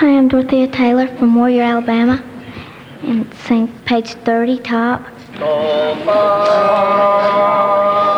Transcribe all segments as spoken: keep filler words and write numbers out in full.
Hi, I'm Dorothea Taylor from Warrior, Alabama, and sing page thirty, top. So far.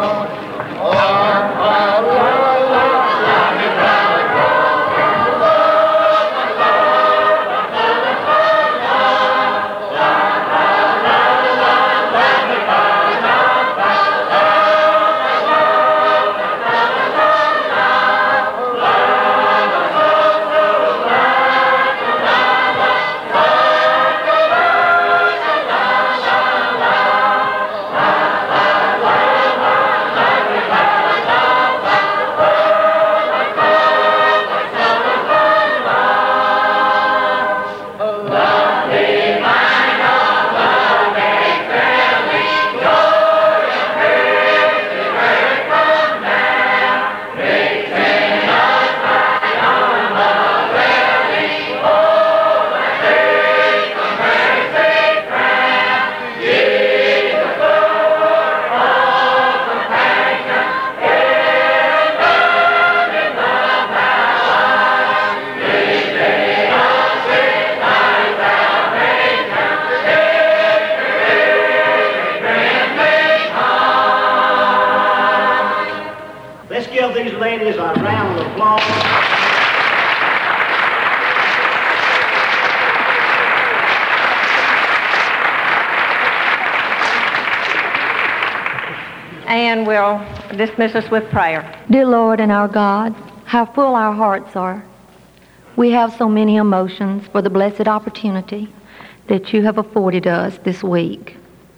And will dismiss us with prayer. Dear Lord and our God, how full our hearts are. We have so many emotions for the blessed opportunity that you have afforded us this week.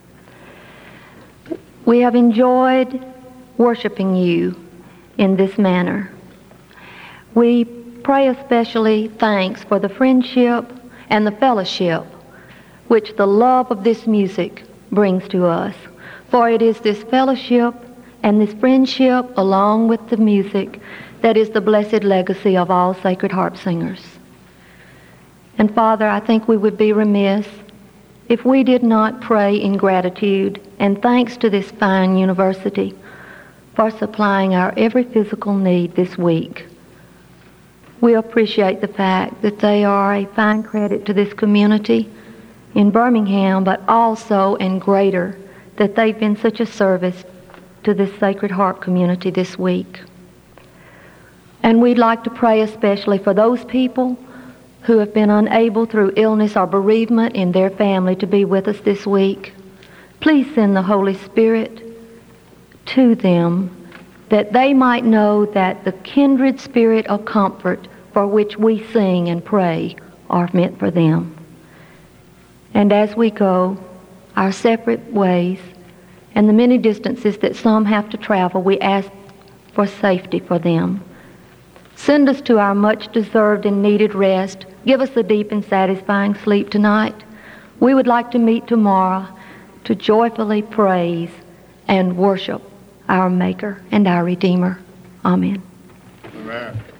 We have enjoyed worshiping you in this manner. We pray especially thanks for the friendship and the fellowship which the love of this music brings to us. For it is this fellowship and this friendship along with the music that is the blessed legacy of all Sacred Harp singers. And Father, I think we would be remiss if we did not pray in gratitude and thanks to this fine university for supplying our every physical need this week. We appreciate the fact that they are a fine credit to this community in Birmingham, but also and greater that they've been such a service to this Sacred Harp community this week. And we'd like to pray especially for those people who have been unable through illness or bereavement in their family to be with us this week. Please send the Holy Spirit to them that they might know that the kindred spirit of comfort for which we sing and pray are meant for them. And as we go our separate ways and the many distances that some have to travel, we ask for safety for them. Send us to our much deserved and needed rest. Give us a deep and satisfying sleep tonight. We would like to meet tomorrow to joyfully praise and worship our Maker and our Redeemer. Amen. Amen.